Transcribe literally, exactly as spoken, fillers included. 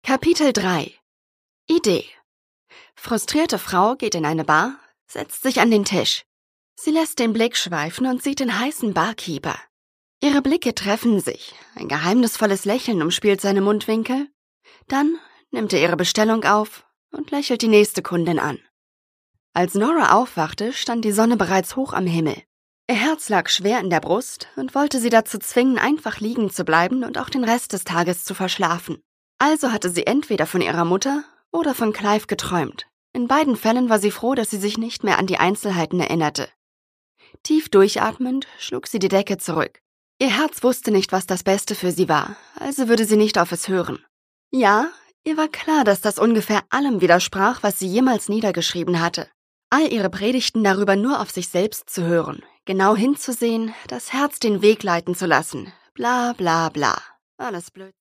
Kapitel drei. Idee. Frustrierte Frau geht in eine Bar, setzt sich an den Tisch. Sie lässt den Blick schweifen und sieht den heißen Barkeeper. Ihre Blicke treffen sich, ein geheimnisvolles Lächeln umspielt seine Mundwinkel. Dann nimmt er ihre Bestellung auf und lächelt die nächste Kundin an. Als Nora aufwachte, stand die Sonne bereits hoch am Himmel. Ihr Herz lag schwer in der Brust und wollte sie dazu zwingen, einfach liegen zu bleiben und auch den Rest des Tages zu verschlafen. Also hatte sie entweder von ihrer Mutter oder von Clive geträumt. In beiden Fällen war sie froh, dass sie sich nicht mehr an die Einzelheiten erinnerte. Tief durchatmend schlug sie die Decke zurück. Ihr Herz wusste nicht, was das Beste für sie war, also würde sie nicht auf es hören. Ja, ihr war klar, dass das ungefähr allem widersprach, was sie jemals niedergeschrieben hatte. All ihre Predigten darüber, nur auf sich selbst zu hören, genau hinzusehen, das Herz den Weg leiten zu lassen, bla bla bla. Alles blöd.